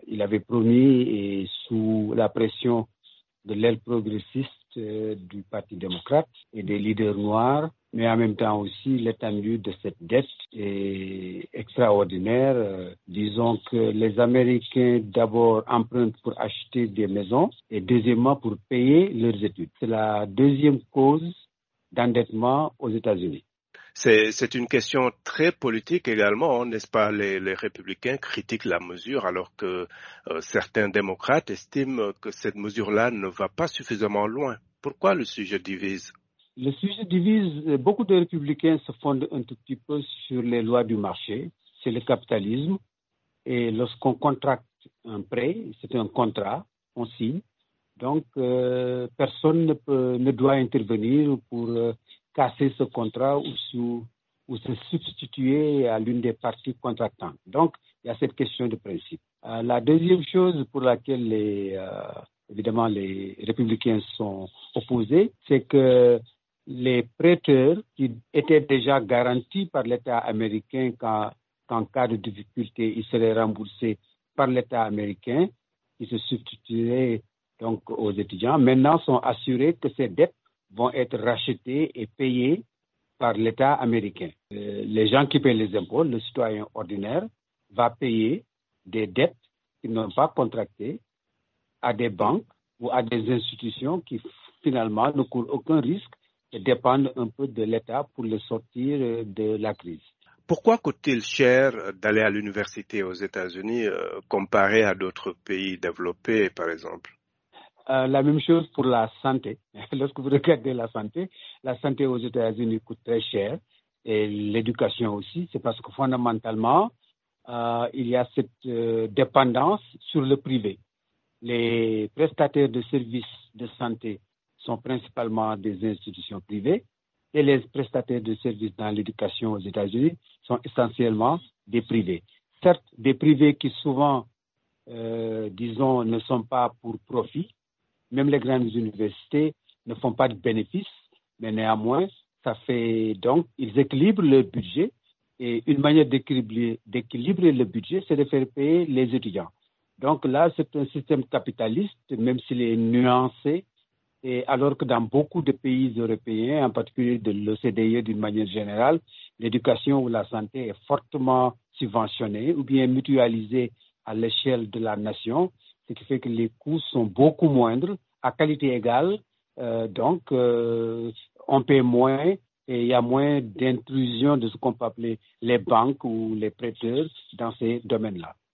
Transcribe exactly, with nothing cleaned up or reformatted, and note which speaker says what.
Speaker 1: il avait promis, et sous la pression de l'aile progressiste euh, du Parti démocrate et des leaders noirs, mais en même temps aussi l'étendue de cette dette est extraordinaire. Euh, disons que les Américains d'abord empruntent pour acheter des maisons et deuxièmement pour payer leurs études. C'est la deuxième cause d'endettement aux États-Unis.
Speaker 2: C'est, c'est une question très politique également, n'est-ce pas? Les, les républicains critiquent la mesure alors que euh, certains démocrates estiment que cette mesure-là ne va pas suffisamment loin. Pourquoi le sujet divise?
Speaker 1: Le sujet divise. Beaucoup de républicains se fondent un tout petit peu sur les lois du marché, c'est le capitalisme. Et lorsqu'on contracte un prêt, c'est un contrat, on signe. Donc, euh, personne ne, peut, ne doit intervenir pour euh, casser ce contrat ou, sous, ou se substituer à l'une des parties contractantes. Donc, il y a cette question de principe. Euh, la deuxième chose pour laquelle les, euh, évidemment les républicains sont opposés, c'est que les prêteurs qui étaient déjà garantis par l'État américain qu'en, qu'en cas de difficulté, ils seraient remboursés par l'État américain, qui se substitueraient donc aux étudiants, maintenant sont assurés que ces dettes vont être rachetées et payées par l'État américain. Euh, les gens qui paient les impôts, le citoyen ordinaire, va payer des dettes qu'ils n'ont pas contractées à des banques ou à des institutions qui finalement ne courent aucun risque et dépendent un peu de l'État pour le sortir de la crise.
Speaker 2: Pourquoi coûte-t-il cher d'aller à l'université aux États-Unis euh, comparé à d'autres pays développés, par exemple?
Speaker 1: Euh, la même chose pour la santé. Lorsque vous regardez la santé, la santé aux États-Unis coûte très cher et l'éducation aussi. C'est parce que fondamentalement, euh, il y a cette euh, dépendance sur le privé. Les prestataires de services de santé sont principalement des institutions privées et les prestataires de services dans l'éducation aux États-Unis sont essentiellement des privés. Certes, des privés qui souvent, euh, disons, ne sont pas pour profit. Même les grandes universités ne font pas de bénéfices, mais néanmoins, ça fait donc, ils équilibrent le budget. Et une manière d'équilibrer, d'équilibrer le budget, c'est de faire payer les étudiants. Donc là, c'est un système capitaliste, même s'il est nuancé, et alors que dans beaucoup de pays européens, en particulier de l'O C D E d'une manière générale, l'éducation ou la santé est fortement subventionnée ou bien mutualisée à l'échelle de la nation, ce qui fait que les coûts sont beaucoup moindres, à qualité égale, euh, donc euh, on paie moins et il y a moins d'intrusion de ce qu'on peut appeler les banques ou les prêteurs dans ces domaines-là.